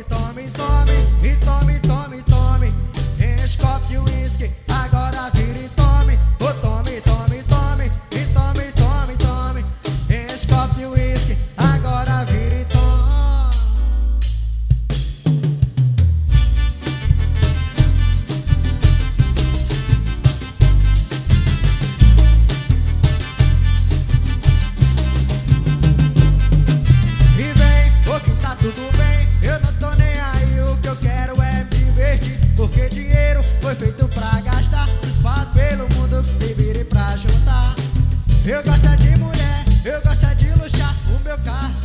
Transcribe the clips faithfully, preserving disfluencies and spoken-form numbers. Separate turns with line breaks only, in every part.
tome, tome, tome, e tome, tome, tome. Enche copo de uísque, agora vira e tome. Oh, tome, tome, tome, e tome, tome, tome. Enche copo de uísque, agora vira e tome. E vem, oh, que tá tudo bem, eu não tô nem aí, o que eu quero é me divertir. Porque dinheiro foi feito pra gastar, espalhado pelo mundo que se vire pra juntar. Eu gosto é de mulher, eu gosto é de luxar o meu carro.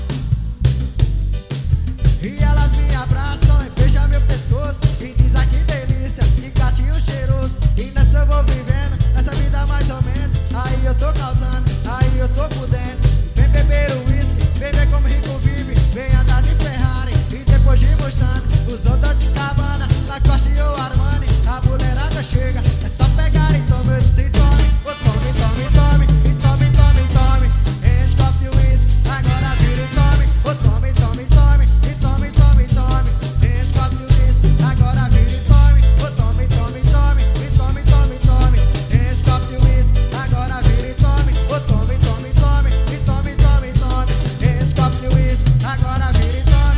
E elas me abraçam e beijam meu pescoço e diz ah, que delícia, que gatinho cheiroso. E nessa eu vou vivendo, nessa vida mais ou menos. Aí eu tô causando, aí eu tô por dentro. Vem beber o uísque, vem ver como rico vive. Vem andar de Ferrari e depois de mostrando os outros de cabana, Lacoste ou Armani. A mulherada chega, é só pegar e tome. Eu disse tome, oh, tome, tome, tome, e tome, tome, tome. Enche copo de uísque, agora vira e tome. Oh, tome, tome, tome, e tome, tome, tome. Enche copo de uísque, agora vira e tome. Oh, tome, tome, tome, e tome, tome, tome. Enche copo de uísque, agora vira e tome. Oh, tome, tome, tome, e tome, tome, tome. Enche copo de uísque, agora vira e tome.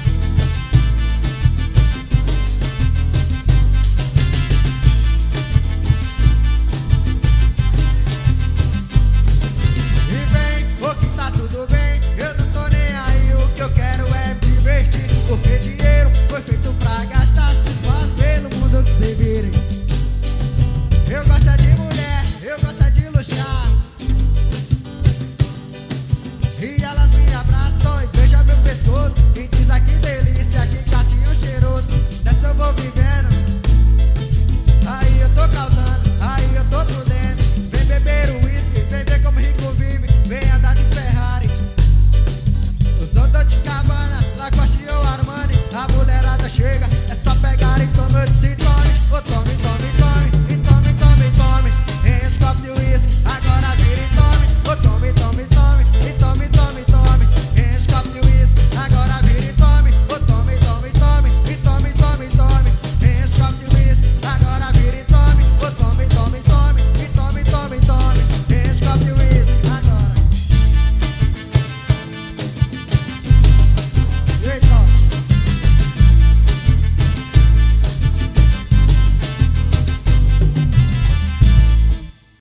E vem, oh, que tá tudo bem, eu não tô nem aí, o que eu quero é me divertir. Porque dinheiro foi feito